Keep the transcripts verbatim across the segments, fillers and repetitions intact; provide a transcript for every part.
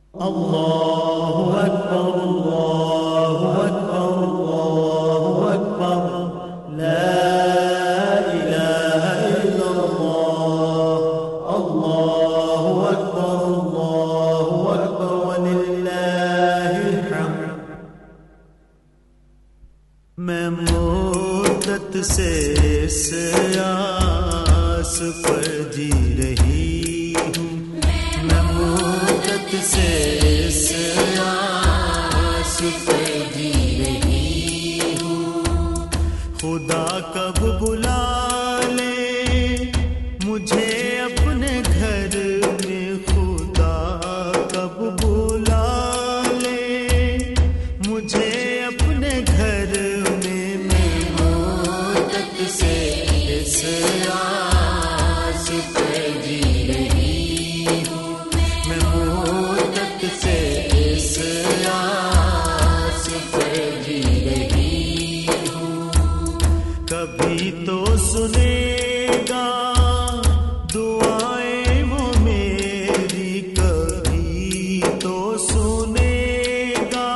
اللہ اکبر اللہ اکبر اللہ اکبر لا الہ الا اللہ اللہ اکبر اللہ اکبر وللہ الحمد۔ میں مدت سے اس آس پر جی رہی ہوں، میں مدت سے اس آس پر جی رہی ہوں، خدا کب بلا لے مجھے اپنے گھر میں، خدا کب بلا لے مجھے اپنے گھر میں، میں مدت سے اس آس پر جی رہی ہوں، میں مدت سے اس آس پر جی رہی ہوں۔ کبھی تو سنے گا دعائیں وہ میری، کبھی تو سنے گا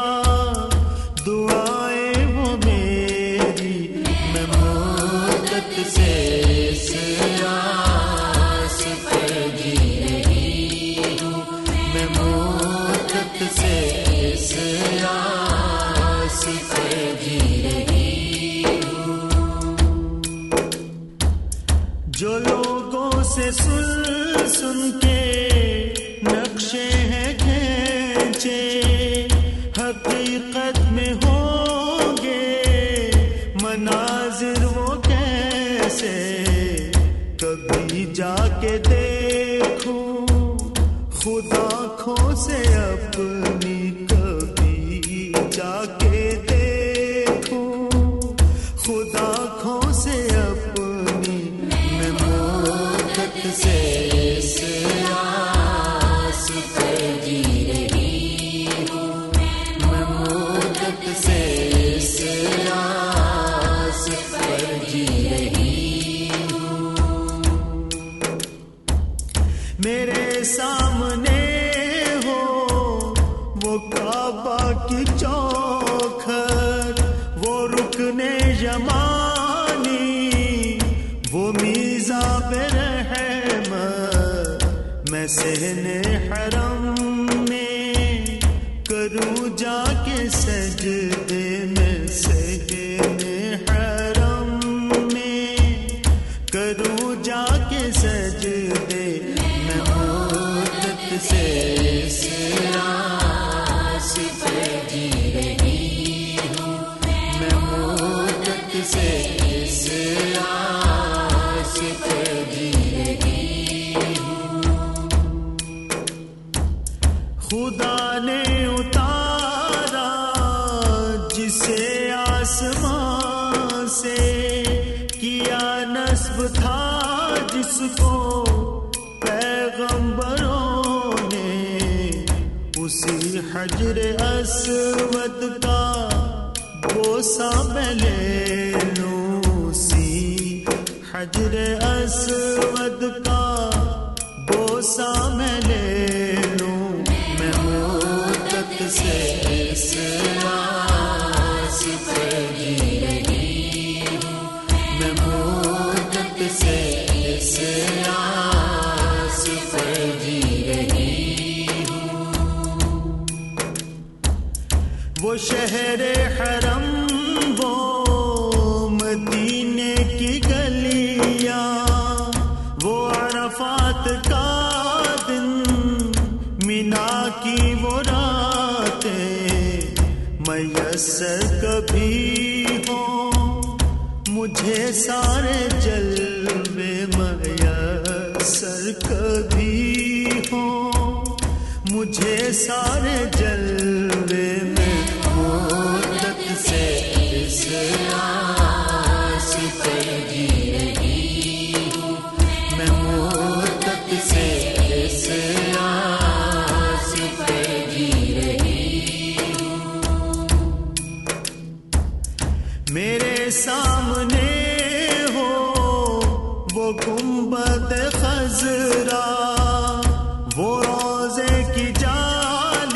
دعائیں وہ میری، میں مدت سے اس آس پر جی رہی ہوں، میں مدت سے اس آس پر جی رہی ہوں۔ جو لوگوں سے سن سن کے نقشے ہیں کھینچے، حقیقت میں ہوں گے مناظر وہ کیسے، کبھی جا کے دیکھوں خود آنکھوں سے اپنی، کبھی جا کے دیکھوں خود آنکھوں سے اپنی، میں مدت سے اس آس پر جی رہی ہوں، میں مدت سے اس آس پر جی رہی ہوں۔ میرے سامنے ہو وہ کعبہ کی چوکھٹ، وہ رکن یمانی، وہ میزاب رحمت، میں صحن حرم میں کروں جا کے سجدے، میں صحن حرم میں کروں جا کے سجدے، میں مدت سے اس آس پر جی رہی ہوں، میں مدت سے اس آس پر جی رہی ہوں۔ خدا نے اتارا جسے آسمان سے، کیا نصب تھا جس کو پیغمبروں نے، اسی حجر اسود کا بوسہ میں لے لوں، اسی حجر اسود کا بوسہ میں لے لوں، میں مدت سے اس آس پر جی رہی ہوں، میں مدت سے اس آس پر جی رہی ہوں۔ وہ شہر حرم، وہ مدینے کی گلیاں، وہ عرفات کا دن، مینا کی وہ راتیں، میسر کبھی ہوں مجھے سارے جلوے، میسر کبھی ہوں مجھے سارے جلوے، میں مدت سے اس آس پر جی رہی ہوں، میں مدت سے اس آس پر جی رہی ہوں۔ میرے سامنے ہو وہ گنبد خضرا، وہ روزے کی جال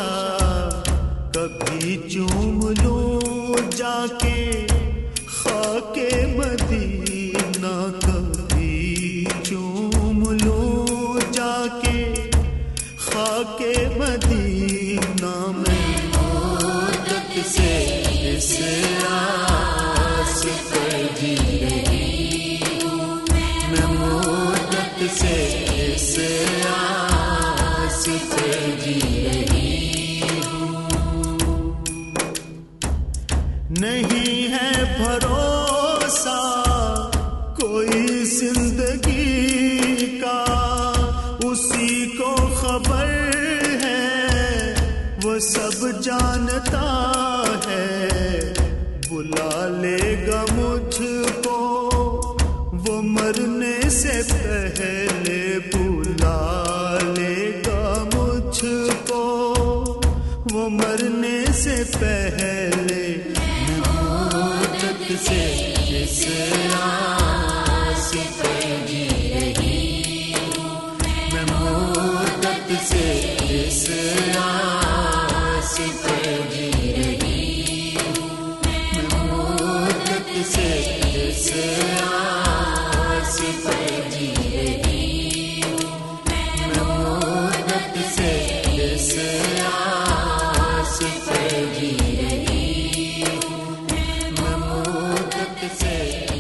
گوشہ کبھی چوم لوں جا کے خاک مدینہ، کبھی چوم لوں جا کے خاک مدینہ، میں مدت سے اس آس پر جی رہی ہوں، میں مدت سے اس آس پر جی رہی ہوں۔ نہیں ہے بھروسہ کوئی زندگی کا، اسی کو خبر ہے وہ سب جانتا ہے، بلا لے گا مجھ کو وہ مرنے سے پہلے، بلا لے گا مجھ کو وہ مرنے سے پہلے، میں مدت سے اس آس پر جی رہی ہوں، میں مدت سے اس آس پر جی رہی ہوں، میں مدت سے اس آس پر جی رہی ہوں، میں مدت سے اس آس پر جی رہی ہوں، میں مدت سے